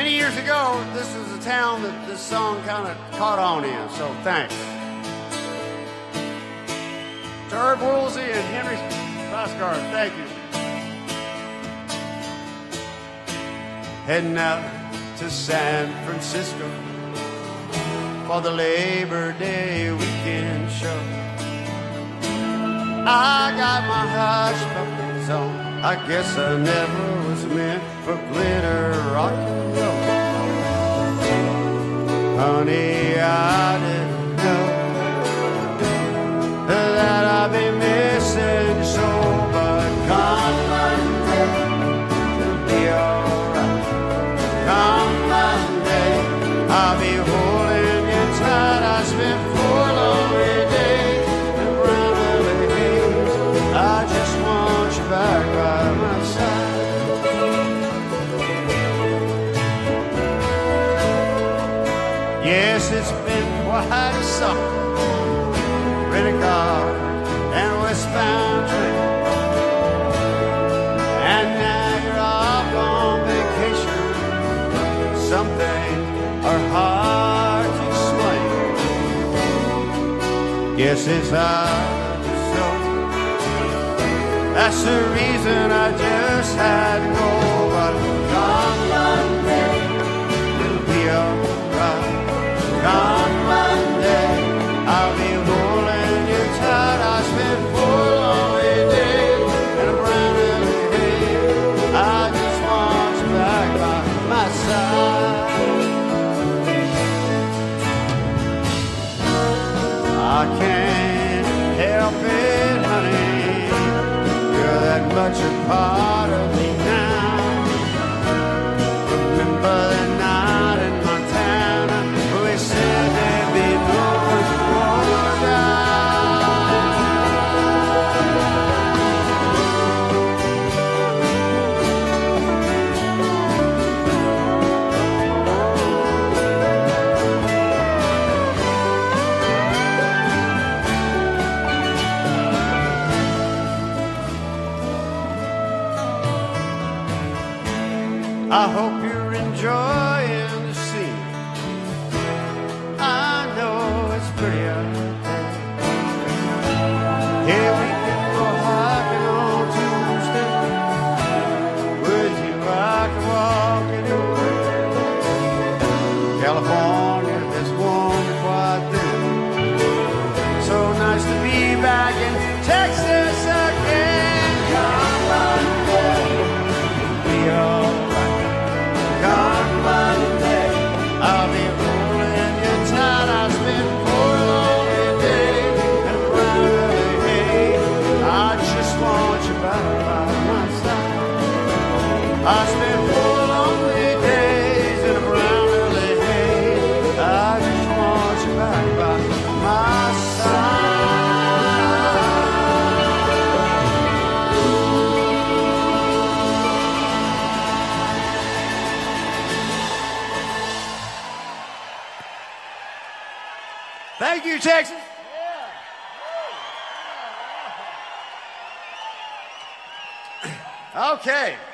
Many years ago, this was a town that this song kind of caught on in, so thanks. To Herb Woolsey and Henry Fosgard, thank you. Heading out to San Francisco for the Labor Day weekend show. I got my hush puppies on. I guess I never was meant for glitter rock and roll. Honey, I didn't know that I'd be missing you so, but come Monday, it'll be alright. Come Monday, I'll be holding you tight. I spent 4 lonely days in brown belly haze. I just want you back by my side. Yes, it's been quite a summer. Rent a car and westbound train, and now you're off on vacation. Some things are hard to explain. Yes, it's hard to show. That's the reason I just had to go. But come Monday, it'll be alright. Come Monday, I'll be holding you tight. I spent 4 lonely days in a brown belly haze. I just want you back by my side. I can't help it, honey. You're that much a part of me now. Remember that night in Montana, we said there'd be no more I hope you're enjoying the scene. I know it's pretty out there. Here we can go hiking on Tuesday. With you I can walk anywhere. California has warmed quite then. So nice to be back in Texas again. Come Monday, be alright. Come Monday, I'll be holding you tight. I spent 4 lonely days in a brown belly haze. I just want you back by my side. I spent 4 lonely days in a brown belly haze. I just want you back by my side. Thank you, Texas. Okay.